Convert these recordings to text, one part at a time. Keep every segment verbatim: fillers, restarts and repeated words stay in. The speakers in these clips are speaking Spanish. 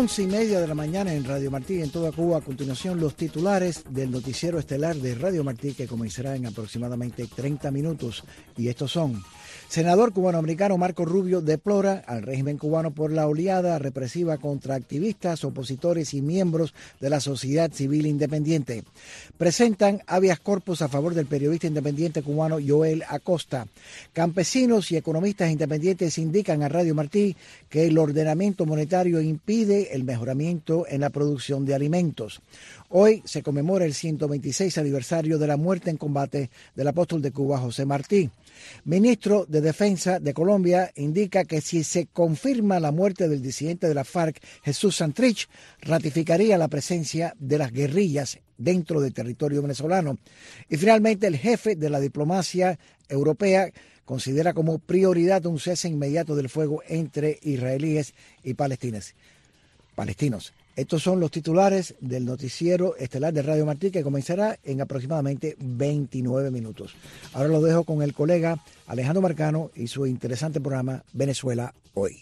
Once y media de la mañana en Radio Martí, en toda Cuba. A continuación, los titulares del noticiero estelar de Radio Martí, que comenzará en aproximadamente treinta minutos. Y estos son: senador cubanoamericano Marco Rubio deplora al régimen cubano por la oleada represiva contra activistas, opositores y miembros de la sociedad civil independiente. Presentan habeas corpus a favor del periodista independiente cubano Joel Acosta. Campesinos y economistas independientes indican a Radio Martí que el ordenamiento monetario impide el mejoramiento en la producción de alimentos. Hoy se conmemora el ciento veintiséis aniversario de la muerte en combate del apóstol de Cuba, José Martí. Ministro de Defensa de Colombia indica que si se confirma la muerte del disidente de la FARC, Jesús Santrich, ratificaría la presencia de las guerrillas dentro del territorio venezolano. Y finalmente, el jefe de la diplomacia europea considera como prioridad un cese inmediato del fuego entre israelíes y palestinos. palestinos. Estos son los titulares del noticiero estelar de Radio Martí, que comenzará en aproximadamente veintinueve minutos. Ahora lo dejo con el colega Alejandro Marcano y su interesante programa Venezuela Hoy.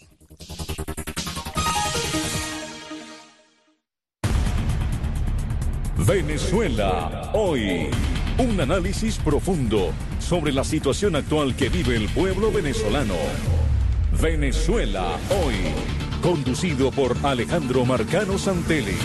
Venezuela Hoy. Un análisis profundo sobre la situación actual que vive el pueblo venezolano. Venezuela Hoy. Conducido por Alejandro Marcano Santelli.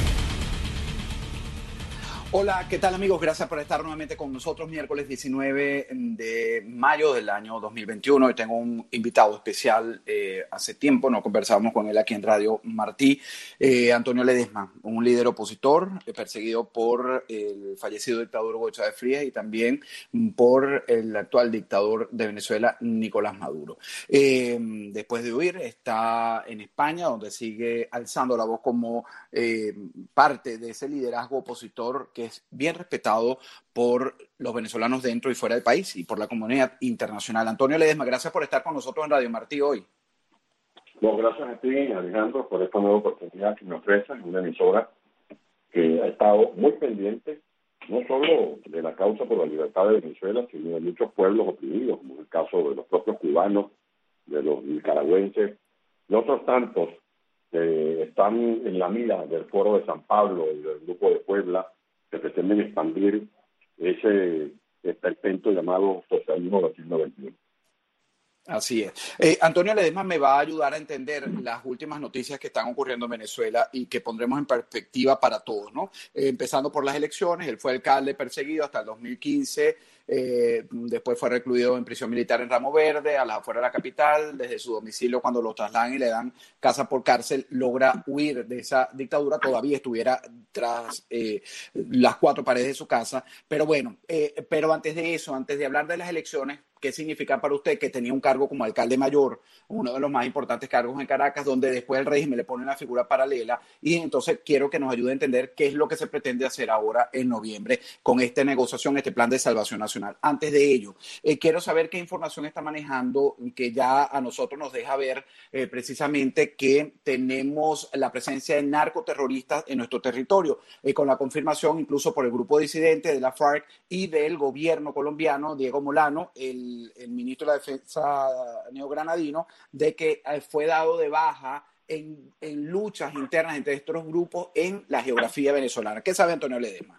Hola, ¿qué tal, amigos? Gracias por estar nuevamente con nosotros. Miércoles diecinueve de mayo del año dos mil veintiuno. Hoy tengo un invitado especial. Eh, hace tiempo no conversábamos con él aquí en Radio Martí. Eh, Antonio Ledesma, un líder opositor eh, perseguido por el fallecido dictador Hugo Chávez Frías y también por el actual dictador de Venezuela, Nicolás Maduro. Eh, después de huir, está en España, donde sigue alzando la voz como eh, parte de ese liderazgo opositor que es bien respetado por los venezolanos dentro y fuera del país y por la comunidad internacional. Antonio Ledesma, gracias por estar con nosotros en Radio Martí hoy. No, gracias a ti, Alejandro, por esta nueva oportunidad que me ofreces, una emisora que ha estado muy pendiente, no solo de la causa por la libertad de Venezuela, sino de muchos pueblos oprimidos, como el caso de los propios cubanos, de los nicaragüenses, y otros tantos que están en la mira del Foro de San Pablo y del Grupo de Puebla, que pretenden expandir ese esperpento llamado socialismo del siglo veintiuno. Así es. Eh, Antonio Ledesma me va a ayudar a entender las últimas noticias que están ocurriendo en Venezuela y que pondremos en perspectiva para todos, ¿no? Eh, empezando por las elecciones, él fue alcalde perseguido hasta el dos mil quince, eh, después fue recluido en prisión militar en Ramo Verde, a las afueras de la capital, desde su domicilio cuando lo trasladan y le dan casa por cárcel, logra huir de esa dictadura, todavía estuviera tras eh, las cuatro paredes de su casa, pero bueno, eh, pero antes de eso, antes de hablar de las elecciones, ¿qué significa para usted que tenía un cargo como alcalde mayor, uno de los más importantes cargos en Caracas, donde después el régimen le pone una figura paralela? Y entonces quiero que nos ayude a entender qué es lo que se pretende hacer ahora en noviembre con esta negociación, este plan de salvación nacional. Antes de ello, eh, quiero saber qué información está manejando, que ya a nosotros nos deja ver eh, precisamente que tenemos la presencia de narcoterroristas en nuestro territorio, eh, con la confirmación incluso por el grupo disidente de la FARC y del gobierno colombiano, Diego Molano, el El, el ministro de la Defensa neogranadino, de que fue dado de baja en, en luchas internas entre estos grupos en la geografía venezolana. ¿Qué sabe Antonio Ledesma?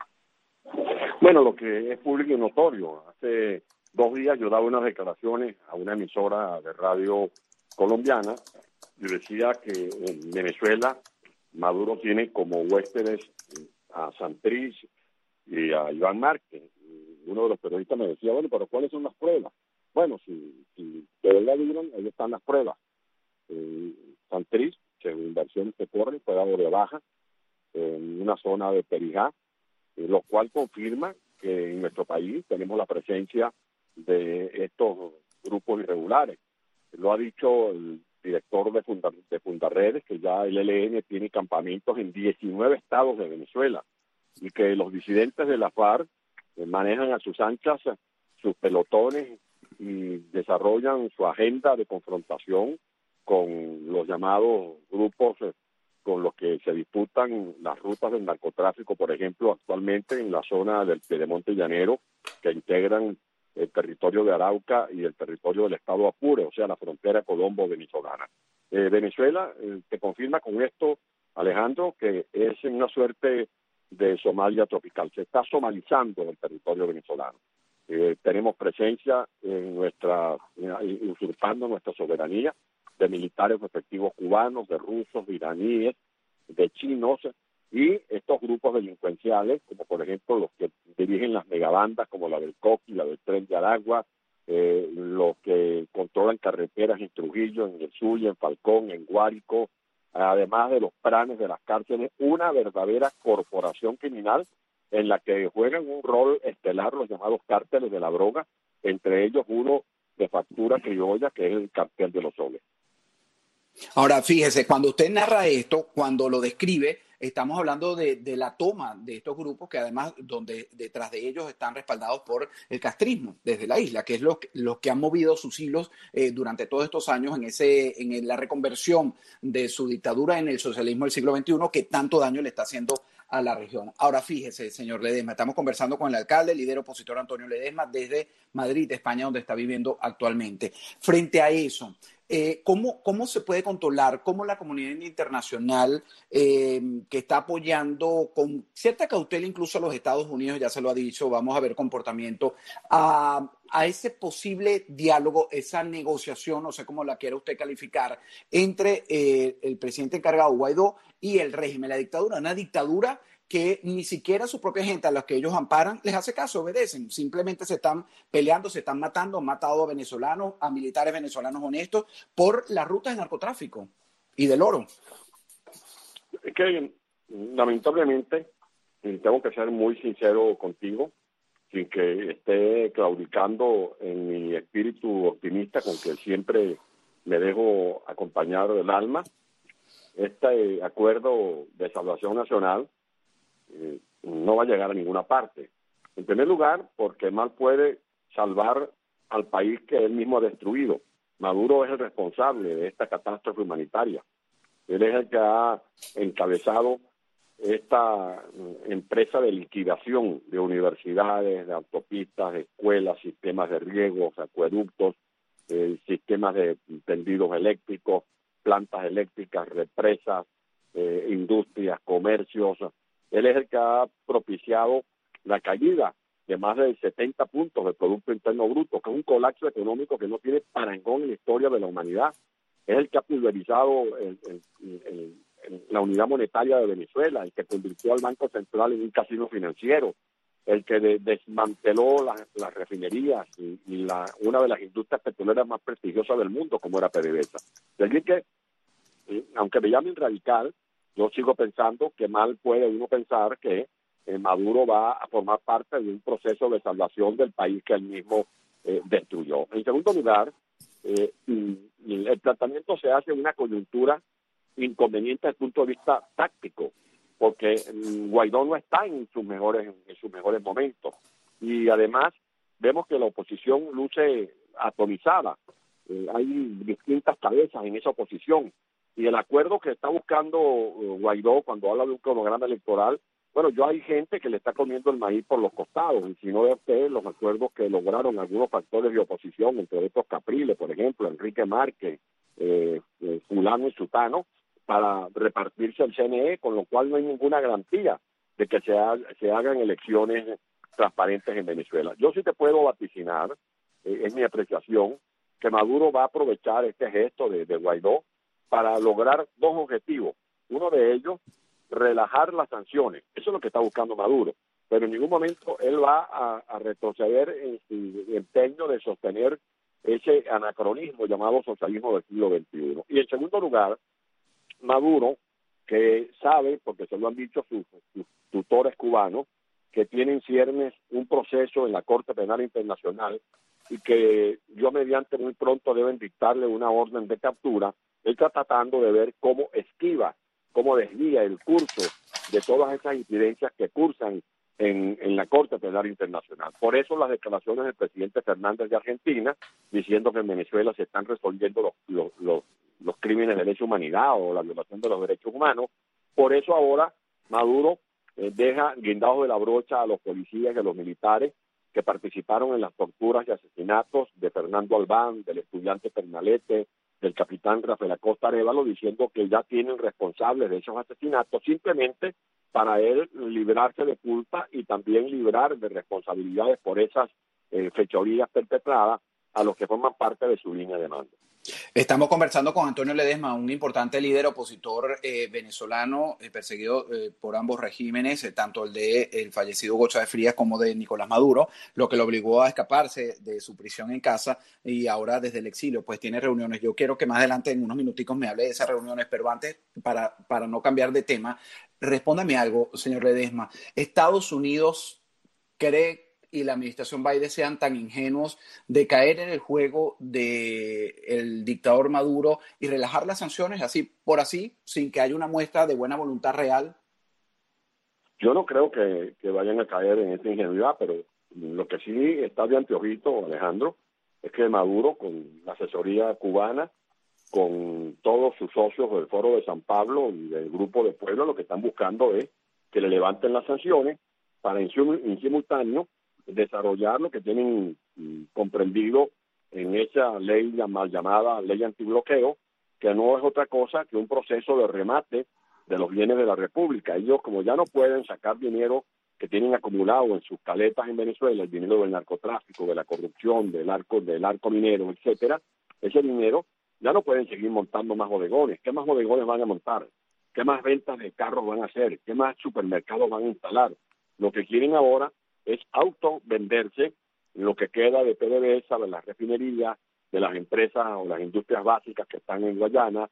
Bueno, lo que es público y notorio. Hace dos días yo daba unas declaraciones a una emisora de radio colombiana y decía que en Venezuela Maduro tiene como huéspedes a Santrich y a Iván Márquez. Uno de los periodistas me decía, bueno, pero ¿cuáles son las pruebas? Bueno, si, si de verdad vieron, ahí están las pruebas. Eh, Santrich, según inversiones que corren, fue dado de baja en una zona de Perijá, eh, lo cual confirma que en nuestro país tenemos la presencia de estos grupos irregulares. Lo ha dicho el director de, Funda, de Fundaredes, que ya el E L N tiene campamentos en diecinueve estados de Venezuela y que los disidentes de la FARC manejan a sus anchas sus pelotones y desarrollan su agenda de confrontación con los llamados grupos con los que se disputan las rutas del narcotráfico, por ejemplo, actualmente en la zona del Piedemonte Llanero, que integran el territorio de Arauca y el territorio del estado Apure, o sea, la frontera colombo-venezolana. Eh, Venezuela eh, te confirma con esto Alejandro, que es una suerte de Somalia tropical. Se está somalizando el territorio venezolano. Eh, tenemos presencia en nuestra, usurpando nuestra soberanía de militares efectivos cubanos, de rusos, de iraníes, de chinos, y estos grupos delincuenciales, como por ejemplo los que dirigen las megabandas, como la del Coqui, la del Tren de Aragua, eh, los que controlan carreteras en Trujillo, en el Zulia, en Falcón, en Guárico, además de los planes de las cárceles, una verdadera corporación criminal en la que juegan un rol estelar los llamados cárteles de la droga, entre ellos uno de factura criolla, que es el cartel de los soles. Ahora, fíjese, cuando usted narra esto, cuando lo describe, estamos hablando de, de la toma de estos grupos que además donde detrás de ellos están respaldados por el castrismo desde la isla, que es los lo que han movido sus hilos eh, durante todos estos años en, ese, en la reconversión de su dictadura en el socialismo del siglo veintiuno que tanto daño le está haciendo a la región. Ahora, fíjese, señor Ledesma, estamos conversando con el alcalde, el líder opositor Antonio Ledesma, desde Madrid, España, donde está viviendo actualmente. Frente a eso, eh, ¿cómo, ¿cómo se puede controlar, cómo la comunidad internacional eh, que está apoyando con cierta cautela incluso a los Estados Unidos, ya se lo ha dicho, vamos a ver comportamiento, a, a ese posible diálogo, esa negociación, no sé cómo la quiera usted calificar, entre eh, el presidente encargado Guaidó y el régimen, la dictadura, una dictadura que ni siquiera su propia gente a los que ellos amparan les hace caso, obedecen, simplemente se están peleando, se están matando, han matado a venezolanos, a militares venezolanos honestos por las rutas de narcotráfico y del oro. Es que lamentablemente, y tengo que ser muy sincero contigo, sin que esté claudicando en mi espíritu optimista con que siempre me dejo acompañar del alma, este acuerdo de salvación nacional eh, no va a llegar a ninguna parte. En primer lugar, porque mal puede salvar al país que él mismo ha destruido. Maduro es el responsable de esta catástrofe humanitaria. Él es el que ha encabezado esta empresa de liquidación de universidades, de autopistas, de escuelas, sistemas de riego, acueductos, eh, sistemas de tendidos eléctricos, plantas eléctricas, represas, eh, industrias, comercios. Él es el que ha propiciado la caída de más de setenta puntos del Producto Interno Bruto, que es un colapso económico que no tiene parangón en la historia de la humanidad. Es el que ha pulverizado el, el, el, el, la unidad monetaria de Venezuela, el que convirtió al Banco Central en un casino financiero, el que de, desmanteló las, las refinerías y, y la, una de las industrias petroleras más prestigiosas del mundo, como era PDVSA. Es decir que, aunque me llamen radical, yo sigo pensando que mal puede uno pensar que eh, Maduro va a formar parte de un proceso de salvación del país que él mismo eh, destruyó. En segundo lugar, eh, el tratamiento se hace en una coyuntura inconveniente desde el punto de vista táctico, porque Guaidó no está en sus mejores en sus mejores momentos y además vemos que la oposición luce atomizada. Eh, hay distintas cabezas en esa oposición y el acuerdo que está buscando uh, Guaidó cuando habla de un cronograma electoral, bueno, yo hay gente que le está comiendo el maíz por los costados, y si no ve usted los acuerdos que lograron algunos factores de oposición, entre estos Capriles, por ejemplo, Enrique Márquez, eh, eh, fulano y sutano, para repartirse el C N E, con lo cual no hay ninguna garantía de que se, ha, se hagan elecciones transparentes en Venezuela. Yo sí te puedo vaticinar, eh, es mi apreciación, que Maduro va a aprovechar este gesto de, de Guaidó para lograr dos objetivos. Uno de ellos, relajar las sanciones. Eso es lo que está buscando Maduro. Pero en ningún momento él va a, a retroceder en su empeño de sostener ese anacronismo llamado socialismo del siglo veintiuno. Y en segundo lugar, Maduro, que sabe, porque se lo han dicho sus, sus tutores cubanos, que tienen ciernes un proceso en la Corte Penal Internacional y que yo mediante muy pronto deben dictarle una orden de captura. Él está tratando de ver cómo esquiva, cómo desvía el curso de todas esas incidencias que cursan en, en la Corte Penal Internacional. Por eso las declaraciones del presidente Fernández de Argentina, diciendo que en Venezuela se están resolviendo los, los, los, los crímenes de lesa humanidad o la violación de los derechos humanos. Por eso ahora Maduro eh, deja guindados de la brocha a los policías y a los militares que participaron en las torturas y asesinatos de Fernando Albán, del estudiante Pernalete, del capitán Rafael Acosta Arévalo, diciendo que ya tienen responsables de esos asesinatos, simplemente para él librarse de culpa y también librar de responsabilidades por esas eh, fechorías perpetradas a los que forman parte de su línea de mando. Estamos conversando con Antonio Ledesma, un importante líder opositor eh, venezolano, eh, perseguido eh, por ambos regímenes, eh, tanto el de el fallecido Hugo Chávez Frías como de Nicolás Maduro, lo que lo obligó a escaparse de su prisión en casa y ahora desde el exilio pues tiene reuniones. Yo quiero que más adelante en unos minuticos me hable de esas reuniones, pero antes, para, para no cambiar de tema, respóndame algo, señor Ledesma. ¿Estados Unidos cree y la administración Biden sean tan ingenuos de caer en el juego del dictador Maduro y relajar las sanciones así por así, sin que haya una muestra de buena voluntad real? Yo no creo que, que vayan a caer en esta ingenuidad, pero lo que sí está de anteojito, Alejandro, es que Maduro, con la asesoría cubana, con todos sus socios del Foro de San Pablo y del Grupo de Puebla, lo que están buscando es que le levanten las sanciones para en, en simultáneo desarrollar lo que tienen comprendido en esa ley mal llamada ley antibloqueo, que no es otra cosa que un proceso de remate de los bienes de la República. Ellos, como ya no pueden sacar dinero que tienen acumulado en sus caletas en Venezuela, el dinero del narcotráfico, de la corrupción, del arco, del arco minero, etcétera, ese dinero ya no pueden seguir montando más bodegones. ¿Qué más bodegones van a montar? ¿Qué más ventas de carros van a hacer? ¿Qué más supermercados van a instalar? Lo que quieren ahora es auto venderse lo que queda de PDVSA, de las refinerías, de las empresas o las industrias básicas que están en Guayana,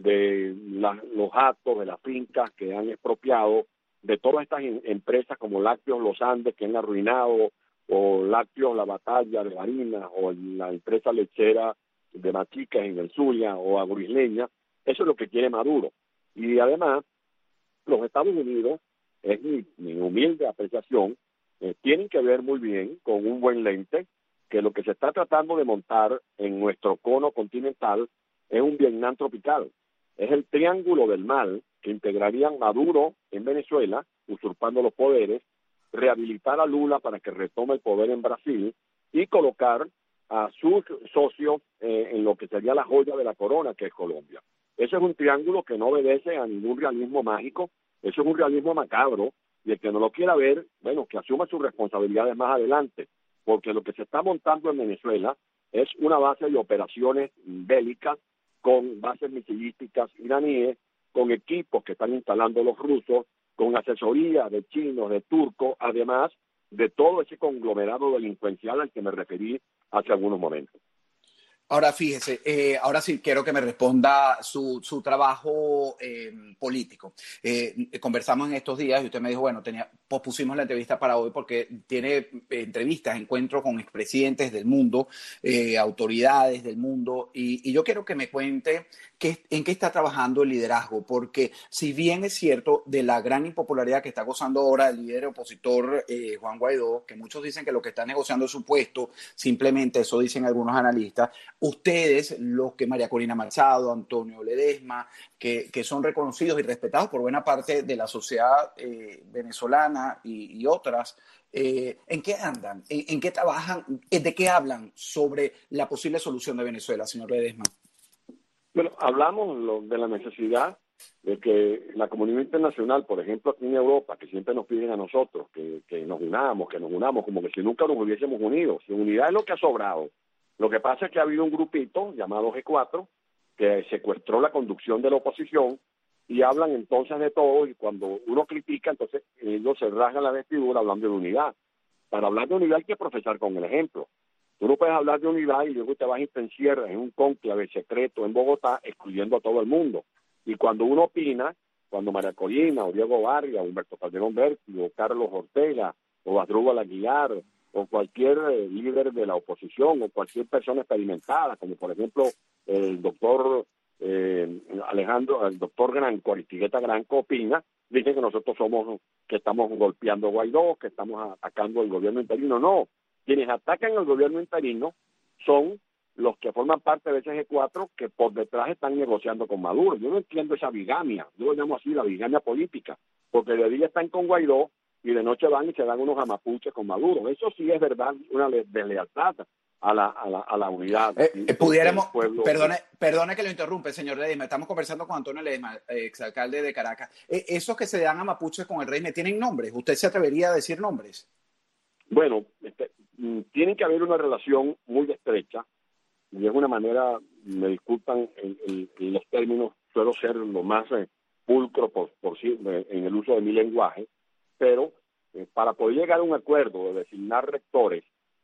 de la, los actos, de las fincas que han expropiado, de todas estas in, empresas como Lácteos Los Andes que han arruinado, o Lácteos La Batalla de Barinas, o la empresa lechera de Machicas en el Zulia, o Agurisleña. Eso es lo que quiere Maduro. Y además, los Estados Unidos, es mi, mi humilde apreciación, Eh, tienen que ver muy bien con un buen lente que lo que se está tratando de montar en nuestro cono continental es un Vietnam tropical. Es el triángulo del mal que integrarían Maduro en Venezuela, usurpando los poderes, rehabilitar a Lula para que retome el poder en Brasil y colocar a sus socios eh, en lo que sería la joya de la corona, que es Colombia. Ese es un triángulo que no obedece a ningún realismo mágico, eso es un realismo macabro. Y el que no lo quiera ver, bueno, que asuma sus responsabilidades más adelante, porque lo que se está montando en Venezuela es una base de operaciones bélicas con bases misilísticas iraníes, con equipos que están instalando los rusos, con asesoría de chinos, de turcos, además de todo ese conglomerado delincuencial al que me referí hace algunos momentos. Ahora fíjese, eh, ahora sí quiero que me responda su, su trabajo eh, político. Eh, conversamos en estos días y usted me dijo, bueno, tenía, pospusimos la entrevista para hoy porque tiene eh, entrevistas, encuentros con expresidentes del mundo, eh, autoridades del mundo, y, y yo quiero que me cuente qué, en qué está trabajando el liderazgo, porque si bien es cierto de la gran impopularidad que está gozando ahora el líder opositor eh, Juan Guaidó, que muchos dicen que lo que está negociando es su puesto, simplemente eso dicen algunos analistas, ustedes, los que María Corina Machado, Antonio Ledesma, que, que son reconocidos y respetados por buena parte de la sociedad eh, venezolana y, y otras, eh, ¿en qué andan? ¿En, ¿En qué trabajan? ¿De qué hablan sobre la posible solución de Venezuela, señor Ledesma? Bueno, hablamos lo, de la necesidad de que la comunidad internacional, por ejemplo, aquí en Europa, que siempre nos piden a nosotros que, que nos unamos, que nos unamos, como que si nunca nos hubiésemos unido. Si unidad es lo que ha sobrado. Lo que pasa es que ha habido un grupito llamado G cuatro que secuestró la conducción de la oposición y hablan entonces de todo, y cuando uno critica, entonces ellos se rasgan la vestidura hablando de unidad. Para hablar de unidad hay que profesar con el ejemplo. Tú no puedes hablar de unidad y luego te vas y te encierras en un cónclave secreto en Bogotá excluyendo a todo el mundo. Y cuando uno opina, cuando María Corina o Diego Vargas, Humberto Calderón Berti o Carlos Ortega o Asdrúbal Aguilar o cualquier eh, líder de la oposición o cualquier persona experimentada, como por ejemplo el doctor eh, Alejandro, el doctor Granco, Aristigueta Granco opina, dice que nosotros somos, que estamos golpeando a Guaidó, que estamos atacando al gobierno interino. No, quienes atacan al gobierno interino son los que forman parte de ese G cuatro que por detrás están negociando con Maduro. Yo no entiendo esa bigamia, yo lo llamo así, la bigamia política, porque de día están con Guaidó y de noche van y se dan unos amapuches con Maduro. Eso sí es verdad, una deslealtad a la, a la, a la unidad. Eh, eh, pudiéramos, pueblo. perdone, perdone que lo interrumpe, señor Ledesma, estamos conversando con Antonio Ledesma, eh, exalcalde de Caracas. Eh, esos que se dan a mapuches con el régimen, ¿tienen nombres? ¿Usted se atrevería a decir nombres? Bueno, este, tiene que haber una relación muy estrecha, y es una manera, me disculpan en, en, en los términos, suelo ser lo más eh, pulcro por, por sí, en el uso de mi lenguaje, pero eh, para poder llegar a un acuerdo de designar rectores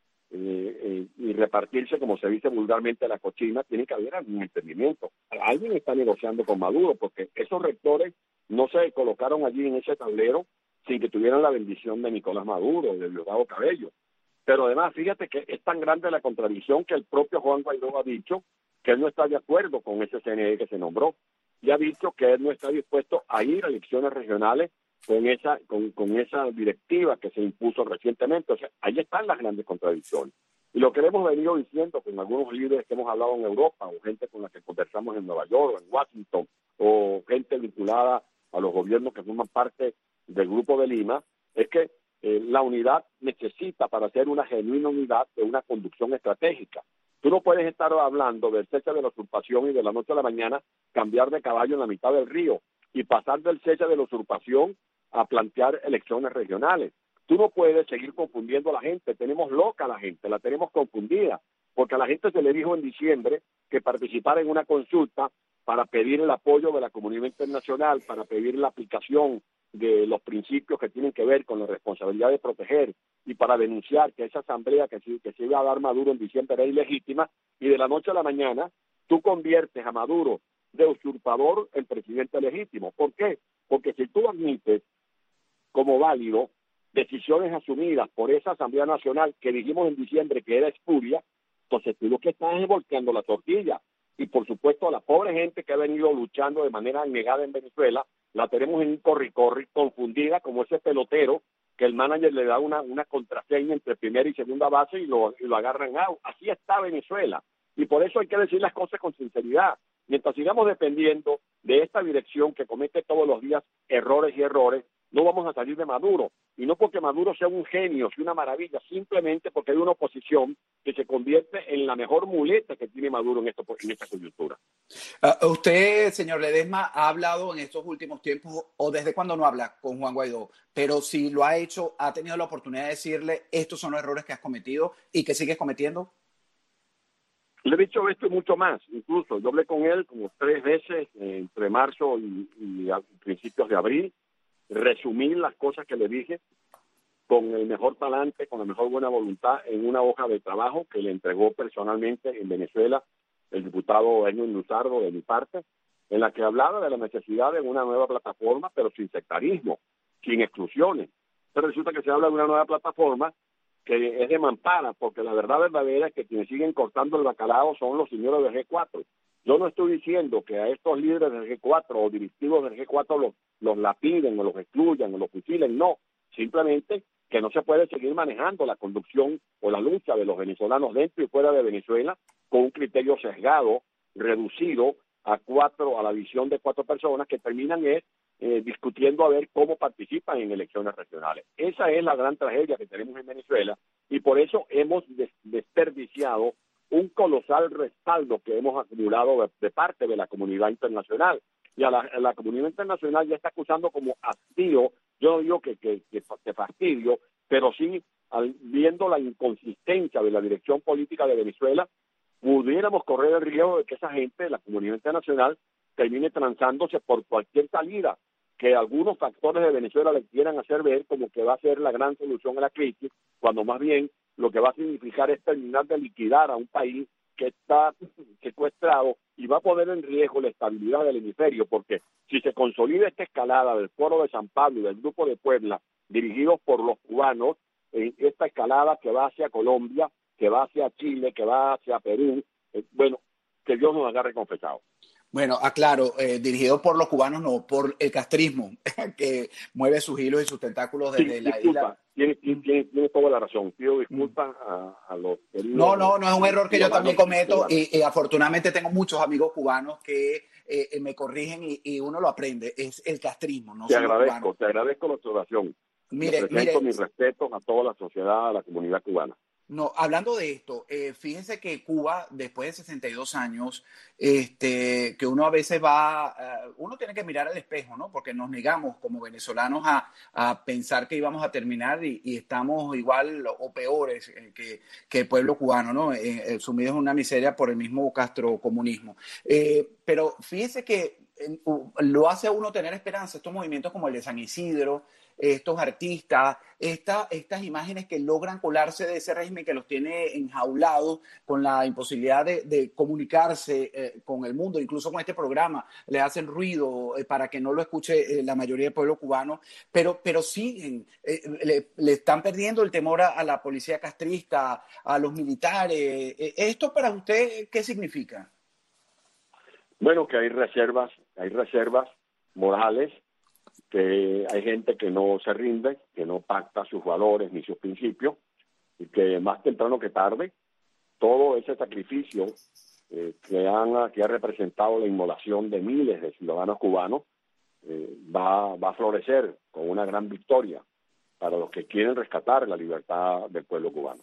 eh, eh, y repartirse, como se dice vulgarmente, la cochina, tiene que haber algún entendimiento. Alguien está negociando con Maduro, porque esos rectores no se colocaron allí en ese tablero sin que tuvieran la bendición de Nicolás Maduro, de Diosdado Cabello. Pero además, fíjate que es tan grande la contradicción que el propio Juan Guaidó ha dicho que él no está de acuerdo con ese C N E que se nombró, y ha dicho que él no está dispuesto a ir a elecciones regionales con esa con, con esa directiva que se impuso recientemente. O sea, ahí están las grandes contradicciones. Y lo que le hemos venido diciendo con algunos líderes que hemos hablado en Europa, o gente con la que conversamos en Nueva York, o en Washington, o gente vinculada a los gobiernos que forman parte del Grupo de Lima, es que eh, la unidad necesita, para ser una genuina unidad, de una conducción estratégica. Tú no puedes estar hablando del cese de la usurpación y de la noche a la mañana cambiar de caballo en la mitad del río y pasar del cese de la usurpación a plantear elecciones regionales. Tú no puedes seguir confundiendo a la gente. Tenemos loca a la gente, la tenemos confundida, porque a la gente se le dijo en diciembre que participara en una consulta para pedir el apoyo de la comunidad internacional, para pedir la aplicación de los principios que tienen que ver con la responsabilidad de proteger y para denunciar que esa asamblea que se, que se iba a dar Maduro en diciembre era ilegítima, y de la noche a la mañana tú conviertes a Maduro de usurpador en presidente legítimo. ¿Por qué? Porque si tú admites como válido decisiones asumidas por esa Asamblea Nacional que dijimos en diciembre que era espuria, entonces tú lo que estás es volteando la tortilla. Y por supuesto a la pobre gente que ha venido luchando de manera negada en Venezuela, la tenemos en un corri-corri, confundida como ese pelotero que el manager le da una, una contraseña entre primera y segunda base y lo, y lo agarran out. Así está Venezuela. Y por eso hay que decir las cosas con sinceridad. Mientras sigamos dependiendo de esta dirección que comete todos los días errores y errores, no vamos a salir de Maduro. Y no porque Maduro sea un genio, sea una maravilla, simplemente porque hay una oposición que se convierte en la mejor muleta que tiene Maduro en, esto, en esta coyuntura. Uh, usted, señor Ledesma, ha hablado en estos últimos tiempos, o desde cuando no habla con Juan Guaidó, pero si lo ha hecho, ¿ha tenido la oportunidad de decirle estos son los errores que has cometido y que sigues cometiendo? Le he dicho esto y mucho más. Incluso yo hablé con él como tres veces eh, entre marzo y, y a principios de abril. Resumí las cosas que le dije con el mejor talante, con la mejor buena voluntad en una hoja de trabajo que le entregó personalmente en Venezuela el diputado Edwin Luzardo de mi parte, en la que hablaba de la necesidad de una nueva plataforma, pero sin sectarismo, sin exclusiones. Pero resulta que se habla de una nueva plataforma que es de mampara, porque la verdad verdadera es que quienes siguen cortando el bacalao son los señores del G cuatro. Yo no estoy diciendo que a estos líderes del G cuatro o directivos del G cuatro los, los lapiden o los excluyan o los fusilen, no. Simplemente que no se puede seguir manejando la conducción o la lucha de los venezolanos dentro y fuera de Venezuela con un criterio sesgado, reducido a cuatro, a la visión de cuatro personas que terminan es, eh, discutiendo a ver cómo participan en elecciones regionales. Esa es la gran tragedia que tenemos en Venezuela y por eso hemos des- desperdiciado un colosal respaldo que hemos acumulado de, de parte de la comunidad internacional. Y a la, a la comunidad internacional ya está acusando como hastío, yo no digo que, que, que, que fastidio, pero sí al, viendo la inconsistencia de la dirección política de Venezuela, pudiéramos correr el riesgo de que esa gente, la comunidad internacional, termine transándose por cualquier salida que algunos factores de Venezuela le quieran hacer ver como que va a ser la gran solución a la crisis, cuando más bien lo que va a significar es terminar de liquidar a un país que está secuestrado y va a poner en riesgo la estabilidad del hemisferio, porque si se consolida esta escalada del Foro de San Pablo y del Grupo de Puebla, dirigidos por los cubanos, eh, esta escalada que va hacia Colombia, que va hacia Chile, que va hacia Perú, eh, bueno, que Dios nos agarre confesados. Bueno, aclaro, eh, dirigido por los cubanos, no, por el castrismo, que mueve sus hilos y sus tentáculos desde sí, la disculpa, isla. Tiene, tiene, tiene toda la razón. Pido disculpas a, a los queridos. No, no, no es un error que yo también cometo y, y afortunadamente tengo muchos amigos cubanos que eh, me corrigen y, y uno lo aprende. Es el castrismo, no Te son los agradezco, cubanos. te agradezco la observación. Mire, Le presento mire, mis respetos a toda la sociedad, a la comunidad cubana. No, hablando de esto, eh, fíjense que Cuba, después de sesenta y dos años, este, que uno a veces va, uh, uno tiene que mirar al espejo, ¿no? Porque nos negamos como venezolanos a, a pensar que íbamos a terminar y, y estamos igual o peores eh, que, que el pueblo cubano, ¿no? Eh, eh, sumidos en una miseria por el mismo castrocomunismo. Eh, pero fíjense que eh, lo hace a uno tener esperanza, estos movimientos como el de San Isidro, estos artistas, esta, estas imágenes que logran colarse de ese régimen que los tiene enjaulados con la imposibilidad de, de comunicarse eh, con el mundo, incluso con este programa, le hacen ruido eh, para que no lo escuche eh, la mayoría del pueblo cubano, pero, pero siguen, eh, le, le están perdiendo el temor a, a la policía castrista, a los militares. Eh, ¿Esto para usted qué significa? Bueno, que hay reservas, hay reservas morales, que hay gente que no se rinde, que no pacta sus valores ni sus principios, y que más temprano que tarde, todo ese sacrificio eh, que, han, que ha representado la inmolación de miles de ciudadanos cubanos, eh, va, va a florecer con una gran victoria para los que quieren rescatar la libertad del pueblo cubano.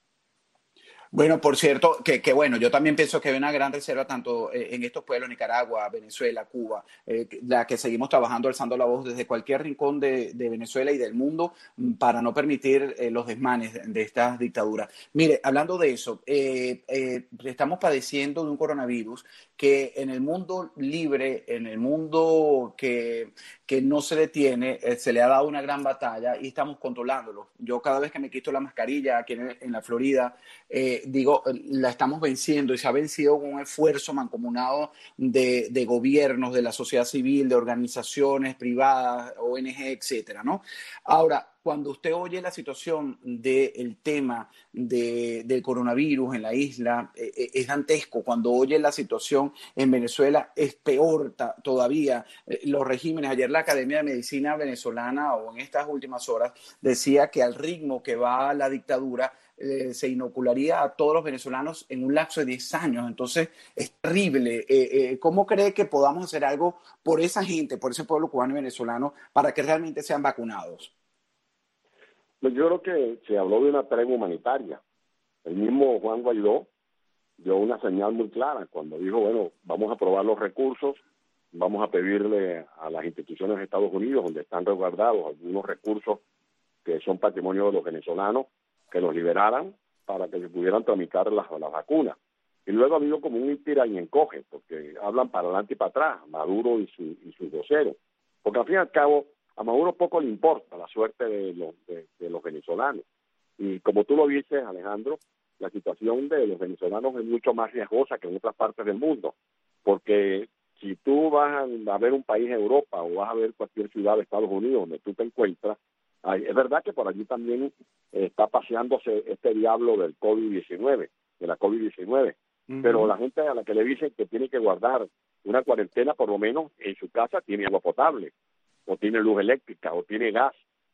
Bueno, por cierto, que, que bueno, yo también pienso que hay una gran reserva tanto eh, en estos pueblos, Nicaragua, Venezuela, Cuba, eh, la que seguimos trabajando, alzando la voz desde cualquier rincón de, de Venezuela y del mundo para no permitir eh, los desmanes de, de estas dictaduras. Mire, hablando de eso, eh, eh, estamos padeciendo de un coronavirus que en el mundo libre, en el mundo que, que no se detiene, eh, se le ha dado una gran batalla y estamos controlándolo. Yo cada vez que me quito la mascarilla aquí en, en la Florida, eh, digo, la estamos venciendo y se ha vencido con un esfuerzo mancomunado de, de gobiernos, de la sociedad civil, de organizaciones privadas, O N G, etcétera, ¿no? Ahora, cuando usted oye la situación del tema de, del coronavirus en la isla, eh, es dantesco. Cuando oye la situación en Venezuela, es peor ta, todavía. Eh, los regímenes, ayer la Academia de Medicina venezolana, o en estas últimas horas, decía que al ritmo que va la dictadura, eh, se inocularía a todos los venezolanos en un lapso de diez años. Entonces, es terrible. Eh, eh, ¿Cómo cree que podamos hacer algo por esa gente, por ese pueblo cubano y venezolano, para que realmente sean vacunados? Yo creo que se habló de una tregua humanitaria. El mismo Juan Guaidó dio una señal muy clara cuando dijo, bueno, vamos a aprobar los recursos, vamos a pedirle a las instituciones de Estados Unidos, donde están resguardados algunos recursos que son patrimonio de los venezolanos, que los liberaran para que se pudieran tramitar las, las vacunas. Y luego ha habido como un tira y encoge, porque hablan para adelante y para atrás, Maduro y, su, y sus voceros. Porque al fin y al cabo, a Maduro poco le importa la suerte de los, de, de los venezolanos. Y como tú lo dices, Alejandro, la situación de los venezolanos es mucho más riesgosa que en otras partes del mundo, porque si tú vas a ver un país en Europa o vas a ver cualquier ciudad de Estados Unidos donde tú te encuentras, ay, es verdad que por allí también eh, está paseándose este diablo del COVID diecinueve, de la COVID diecinueve, uh-huh. Pero la gente a la que le dicen que tiene que guardar una cuarentena, por lo menos en su casa tiene agua potable, o tiene luz eléctrica, o tiene gas,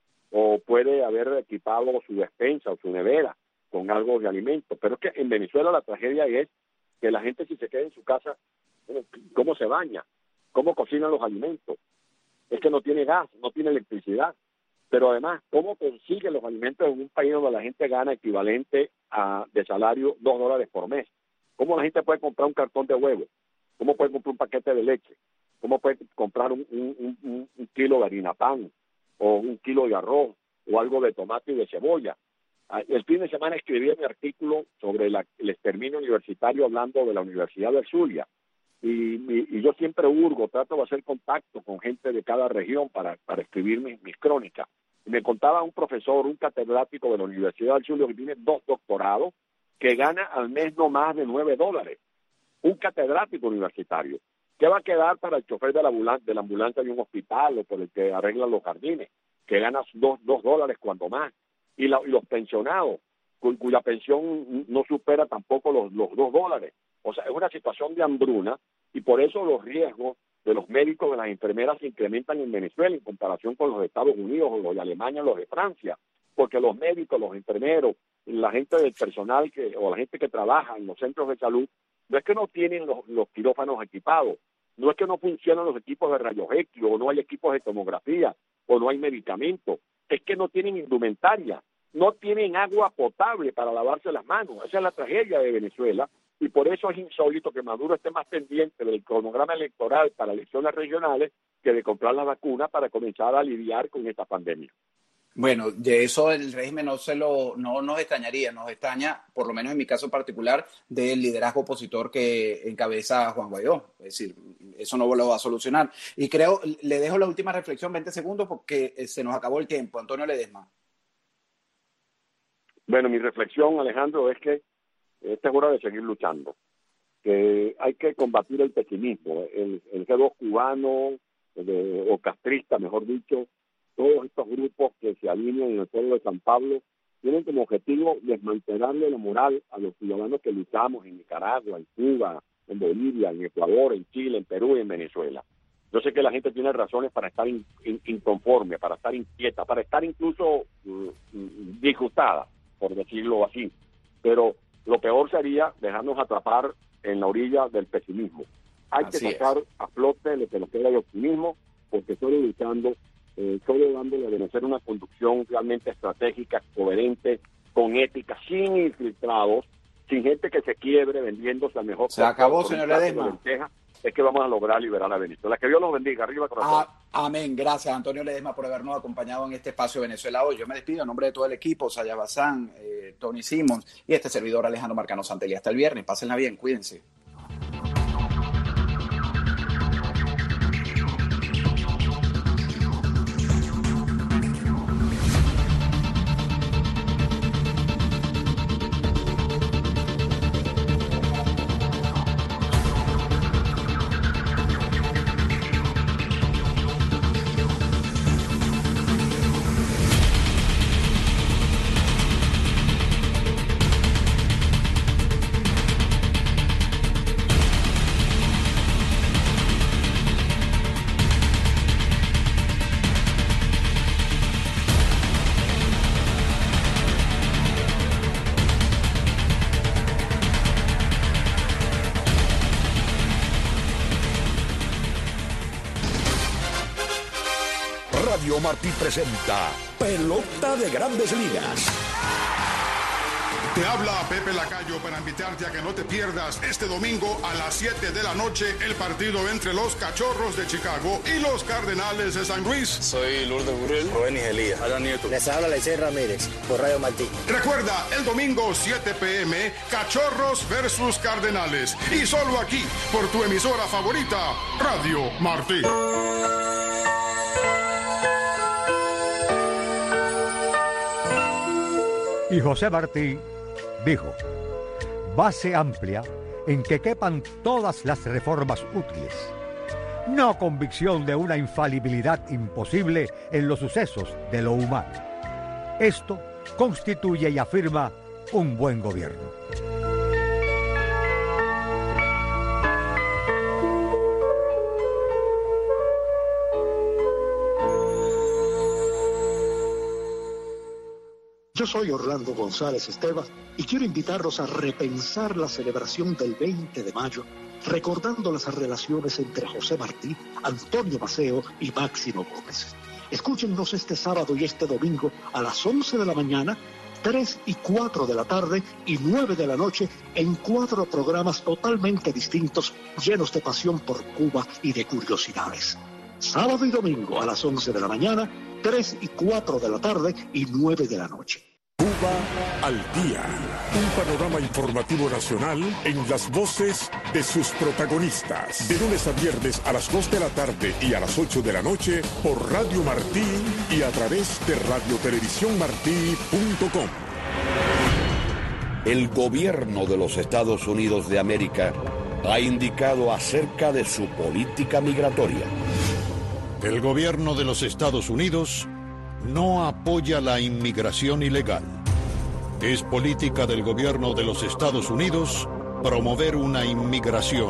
o puede haber equipado su despensa o su nevera con algo de alimento. Pero es que en Venezuela la tragedia es que la gente, si se queda en su casa, ¿cómo se baña? ¿Cómo cocinan los alimentos? Es que no tiene gas, no tiene electricidad. Pero además, ¿cómo consigue los alimentos en un país donde la gente gana equivalente a de salario dos dólares por mes? ¿Cómo la gente puede comprar un cartón de huevo? ¿Cómo puede comprar un paquete de leche? ¿Cómo puede comprar un, un, un, un kilo de harina pan o un kilo de arroz o algo de tomate y de cebolla? El fin de semana escribí mi artículo sobre la, el exterminio universitario hablando de la Universidad del Zulia. Y, y, y yo siempre hurgo, trato de hacer contacto con gente de cada región para, para escribir mis, mis crónicas. Y me contaba un profesor, un catedrático de la Universidad del Zulia que tiene dos doctorados, que gana al mes no más de nueve dólares. Un catedrático universitario. ¿Qué va a quedar para el chofer de la, ambulancia, de la ambulancia de un hospital o por el que arreglan los jardines? Que gana dos, dos dólares cuando más. Y, la, y los pensionados, cu, cuya pensión no supera tampoco los, los dos dólares. O sea, es una situación de hambruna y por eso los riesgos de los médicos, de las enfermeras se incrementan en Venezuela en comparación con los de Estados Unidos o los de Alemania o los de Francia. Porque los médicos, los enfermeros, la gente del personal que o la gente que trabaja en los centros de salud, no es que no tienen los, los quirófanos equipados, no es que no funcionan los equipos de rayos X o no hay equipos de tomografía o no hay medicamentos, es que no tienen indumentaria. no tienen agua potable para lavarse las manos. Esa es la tragedia de Venezuela, y por eso es insólito que Maduro esté más pendiente del cronograma electoral para elecciones regionales que de comprar la vacuna para comenzar a lidiar con esta pandemia. Bueno, de eso el régimen no se lo no nos extrañaría, nos extraña, por lo menos en mi caso particular, del liderazgo opositor que encabeza Juan Guaidó. Es decir, eso no lo va a solucionar. Y creo, le dejo la última reflexión, veinte segundos, porque se nos acabó el tiempo. Antonio Ledesma. Bueno, mi reflexión, Alejandro, es que esta es hora de seguir luchando, que hay que combatir el pesimismo, el, el G dos cubano, de, o castrista, mejor dicho. Todos estos grupos que se alinean en el pueblo de San Pablo tienen como objetivo desmantelarle la moral a los ciudadanos que luchamos en Nicaragua, en Cuba, en Bolivia, en Ecuador, en Chile, en Perú y en Venezuela. Yo sé que la gente tiene razones para estar in, in, inconforme, para estar inquieta, para estar incluso uh, disgustada, por decirlo así. Pero lo peor sería dejarnos atrapar en la orilla del pesimismo. Hay así que sacar es. a flote lo que nos queda de optimismo, porque solo luchando, eh, solo dándole a Venezuela una conducción realmente estratégica, coherente, con ética, sin infiltrados, sin gente que se quiebre vendiéndose al mejor. Se acabó, señor Ledesma. Es que vamos a lograr liberar a Venezuela. Que Dios los bendiga. Arriba, corazón. Ah, amén. Gracias, Antonio Ledesma, por habernos acompañado en este espacio de Venezuela hoy. Yo me despido en nombre de todo el equipo, Saya Bazán, eh, Tony Simmons y este servidor Alejandro Marcano Santelli. Hasta el viernes. Pásenla bien. Cuídense. Radio Martí presenta Pelota de Grandes Ligas. Te habla Pepe Lacayo para invitarte a que no te pierdas este domingo a las siete de la noche el partido entre los Cachorros de Chicago y los Cardenales de San Luis. Soy Lourdes Burrell, Jovenis Elías, Adán Nieto. Les habla Lecey Ramírez por Radio Martí. Recuerda, el domingo siete p m, Cachorros versus Cardenales. Y solo aquí, por tu emisora favorita, Radio Martí. Y José Martí dijo: base amplia en que quepan todas las reformas útiles, no convicción de una infalibilidad imposible en los sucesos de lo humano. Esto constituye y afirma un buen gobierno. Yo soy Orlando González Esteban y quiero invitarlos a repensar la celebración del veinte de mayo, recordando las relaciones entre José Martí, Antonio Maceo y Máximo Gómez. Escúchennos este sábado y este domingo a las once de la mañana, tres y cuatro de la tarde y nueve de la noche en cuatro programas totalmente distintos, llenos de pasión por Cuba y de curiosidades. Sábado y domingo a las once de la mañana, tres y cuatro de la tarde y nueve de la noche. Cuba al día. Un panorama informativo nacional en las voces de sus protagonistas. De lunes a viernes a las dos de la tarde y a las ocho de la noche por Radio Martí y a través de radio televisión martí punto com. El gobierno de los Estados Unidos de América ha indicado acerca de su política migratoria. El gobierno de los Estados Unidos no apoya la inmigración ilegal. Es política del gobierno de los Estados Unidos promover una inmigración